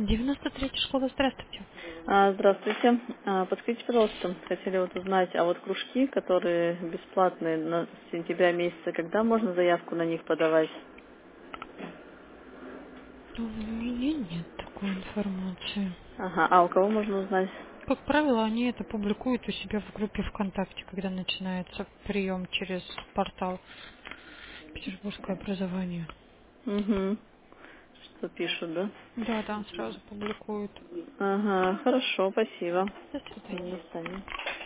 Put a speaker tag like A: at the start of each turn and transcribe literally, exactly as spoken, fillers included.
A: девяносто третья школа, здравствуйте.
B: А, здравствуйте. А, подскажите, пожалуйста, хотели вот узнать, а вот кружки, которые бесплатные на сентября месяца, когда можно заявку на них подавать?
A: У меня нет такой информации.
B: Ага, а у кого можно узнать?
A: Как правило, они это публикуют у себя в группе ВКонтакте, когда начинается прием через портал «Петербургское образование».
B: Угу. Что пишут, да?
A: Да, да, сразу публикуют.
B: Ага, хорошо, спасибо.
A: До
B: До
A: свидания.
B: свидания.